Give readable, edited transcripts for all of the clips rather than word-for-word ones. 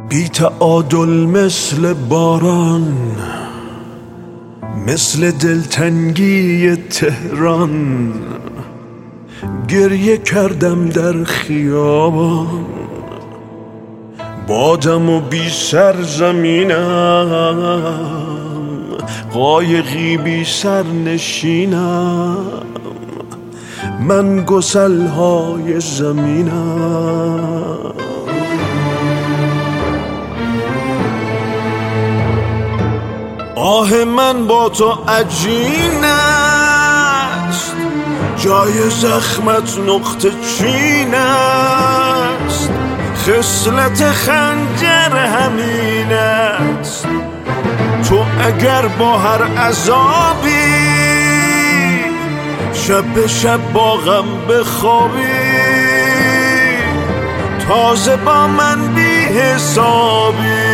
بی تعادل مثل باران، مثل دلتنگی تهران، گریه کردم در خیابان. بادم و بی سرزمینم، قایقی بی سر نشینم، من گسلهای زمینم. آه من با تو عجین است، جای زخمت نقطه چین است، خصلت خنجر همین است. تو اگر با هر عذابی شب به شب با غم بخوابی، تازه با من بی حسابی.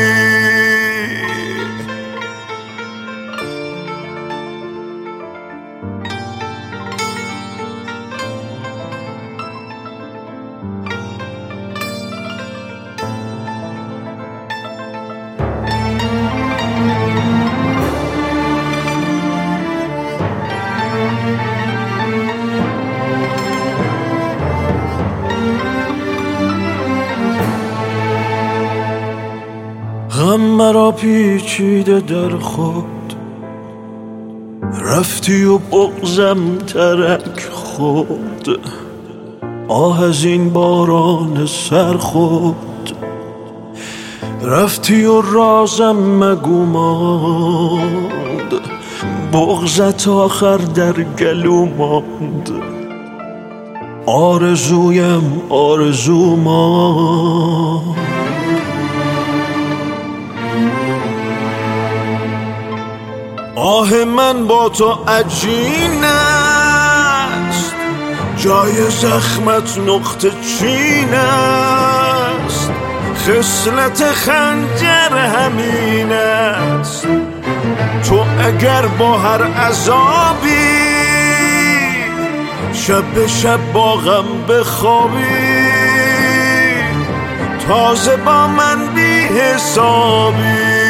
غم مرا پیچیده در خود، رفتی و بغضم ترک خود. آه از این باران سرخود، رفتی و رازم مگو ماند، بغضت آخر در گلو ماند. آرزویم آرزو ماند. آه من با تو عجین است، جای زخمت نقطه چین است، خصلت خنجر همین است. تو اگر با هر عذابی شب به شب با غم بخوابی، تازه با من بی حسابی.